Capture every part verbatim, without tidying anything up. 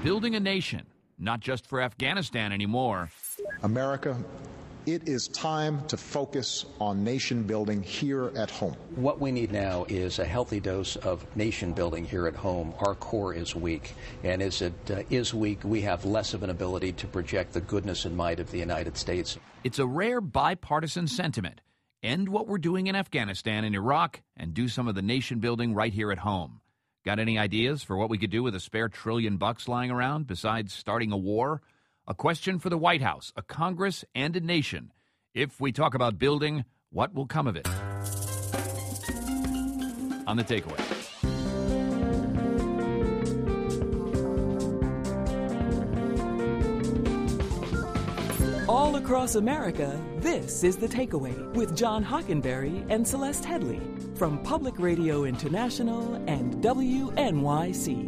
building a nation, not just for Afghanistan anymore. America, it is time to focus on nation building here at home. What we need now is a healthy dose of nation building here at home. Our core is weak, and as it uh, is weak, we have less of an ability to project the goodness and might of the United States. It's a rare bipartisan sentiment. End what we're doing in Afghanistan and Iraq and do some of the nation building right here at home. Got any ideas for what we could do with a spare trillion bucks lying around besides starting a war? A question for the White House, a Congress, and a nation. If we talk about building, what will come of it? On The Takeaway. All across America, this is The Takeaway with John Hockenberry and Celeste Headley from Public Radio International and W N Y C.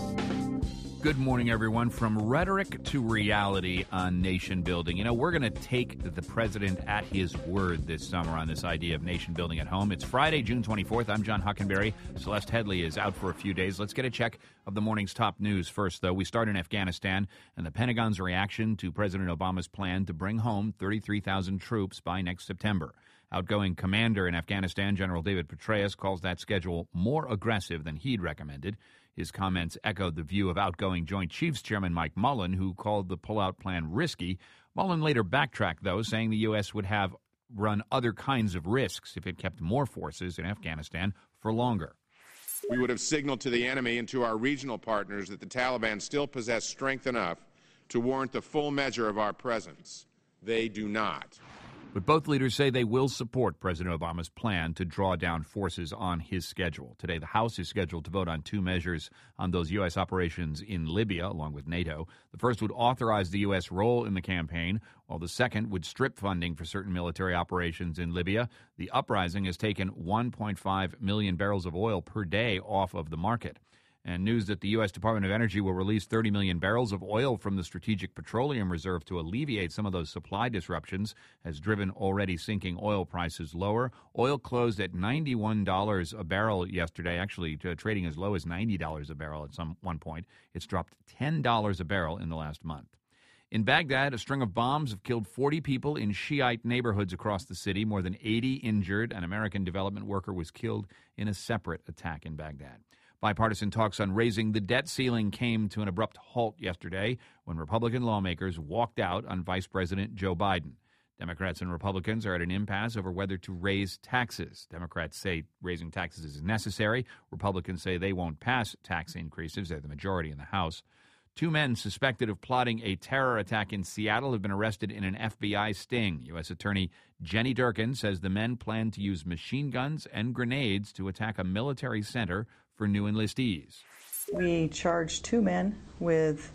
Good morning, everyone. From rhetoric to reality on nation building. You know, we're going to take the president at his word this summer on this idea of nation building at home. It's Friday, June twenty-fourth. I'm John Hockenberry. Celeste Headley is out for a few days. Let's get a check of the morning's top news first, though. We start in Afghanistan and the Pentagon's reaction to President Obama's plan to bring home thirty-three thousand troops by next September. Outgoing commander in Afghanistan, General David Petraeus, calls that schedule more aggressive than he'd recommended. His comments echoed the view of outgoing Joint Chiefs Chairman Mike Mullen, who called the pullout plan risky. Mullen later backtracked, though, saying the U S would have run other kinds of risks if it kept more forces in Afghanistan for longer. We would have signaled to the enemy and to our regional partners that the Taliban still possess strength enough to warrant the full measure of our presence. They do not. But both leaders say they will support President Obama's plan to draw down forces on his schedule. Today, the House is scheduled to vote on two measures on those U S operations in Libya, along with NATO. The first would authorize the U S role in the campaign, while the second would strip funding for certain military operations in Libya. The uprising has taken one point five million barrels of oil per day off of the market. And news that the U S Department of Energy will release thirty million barrels of oil from the Strategic Petroleum Reserve to alleviate some of those supply disruptions has driven already sinking oil prices lower. Oil closed at ninety-one dollars a barrel yesterday, actually uh, trading as low as ninety dollars a barrel at some one point. It's dropped ten dollars a barrel in the last month. In Baghdad, a string of bombs have killed forty people in Shiite neighborhoods across the city, more than eighty injured. An American development worker was killed in a separate attack in Baghdad. Bipartisan talks on raising the debt ceiling came to an abrupt halt yesterday when Republican lawmakers walked out on Vice President Joe Biden. Democrats and Republicans are at an impasse over whether to raise taxes. Democrats say raising taxes is necessary. Republicans say they won't pass tax increases. They're the majority in the House. Two men suspected of plotting a terror attack in Seattle have been arrested in an F B I sting. U S Attorney Jenny Durkin says the men plan to use machine guns and grenades to attack a military center for new enlistees. We charged two men with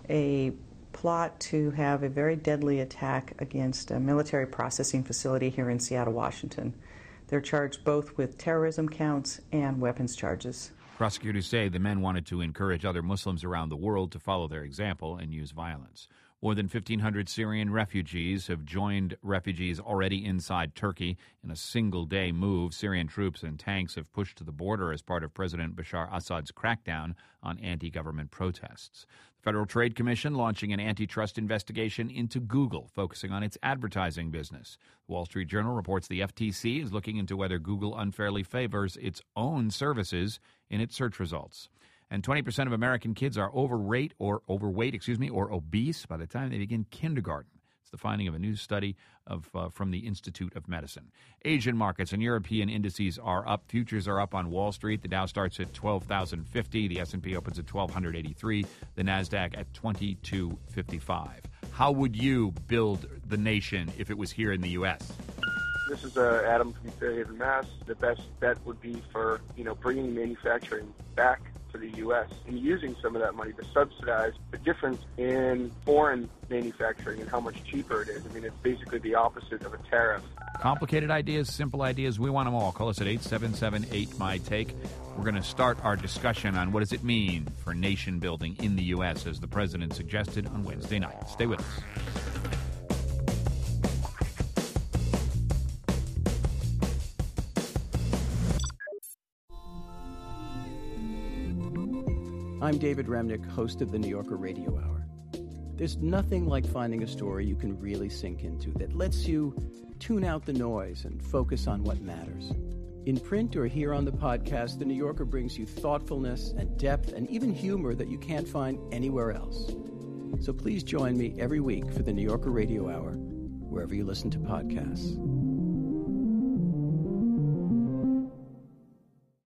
a plot to have a very deadly attack against a military processing facility here in Seattle, Washington. They're charged both with terrorism counts and weapons charges. Prosecutors say the men wanted to encourage other Muslims around the world to follow their example and use violence. More than fifteen hundred Syrian refugees have joined refugees already inside Turkey in a single-day move. Syrian troops and tanks have pushed to the border as part of President Bashar Assad's crackdown on anti-government protests. The Federal Trade Commission launching an antitrust investigation into Google, focusing on its advertising business. The Wall Street Journal reports the F T C is looking into whether Google unfairly favors its own services in its search results. And twenty percent of American kids are overweight or overweight, excuse me, or obese by the time they begin kindergarten. It's the finding of a new study of uh, from the Institute of Medicine. Asian markets and European indices are up. Futures are up on Wall Street. The Dow starts at twelve thousand fifty. The S and P opens at twelve eighty-three. The NASDAQ at twenty-two fifty-five. How would you build the nation if it was here in the U S? This is uh, Adam from Fairhaven, Mass. The best bet would be for, you know, bringing manufacturing back to the U S and using some of that money to subsidize the difference in foreign manufacturing and how much cheaper it is. I mean, it's basically the opposite of a tariff. Complicated ideas, simple ideas, we want them all. Call us at eight seven seven eight M Y Take. We're going to start our discussion on what does it mean for nation building in the U S as the president suggested on Wednesday night. Stay with us. I'm David Remnick, host of the New Yorker Radio Hour. There's nothing like finding a story you can really sink into that lets you tune out the noise and focus on what matters. In print or here on the podcast, The New Yorker brings you thoughtfulness and depth and even humor that you can't find anywhere else. So please join me every week for the New Yorker Radio Hour, wherever you listen to podcasts.